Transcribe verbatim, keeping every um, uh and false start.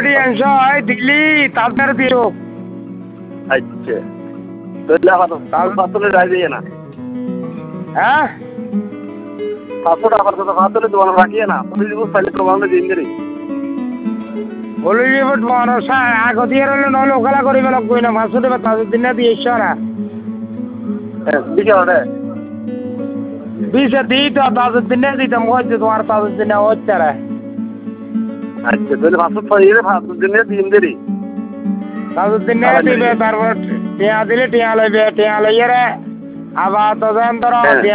audience হয় দিল্লি তাদের দিও আচ্ছা তাহলে আমার পাতলে রাই দিয়ে না হ্যাঁ পাঁচশো টাকা তো পাতলে দোকান রাখিয়ে না পুলিশ বুঝ তাহলে তোমাকে দিন দিলি বলি যে মানুষ আগতিয়ে রইলে নহলে ওখালা করিবে লাগবই না মাছ দেবে তাদের দিনে দিয়ে ইচ্ছা দিকে ওটা বিশে দিই তো তাদের দিনে দিতাম হচ্ছে তোমার তাদের দিনে হচ্ছে রে আচ্ছা তাহলে পাঁচশো ছয় পাঁচশো দিনে দিন দিলি তাদের দিনে দিবে তারপর টিয়া দিলে টিয়া লইবে টিয়া লইয়ে রে আবার তো ধর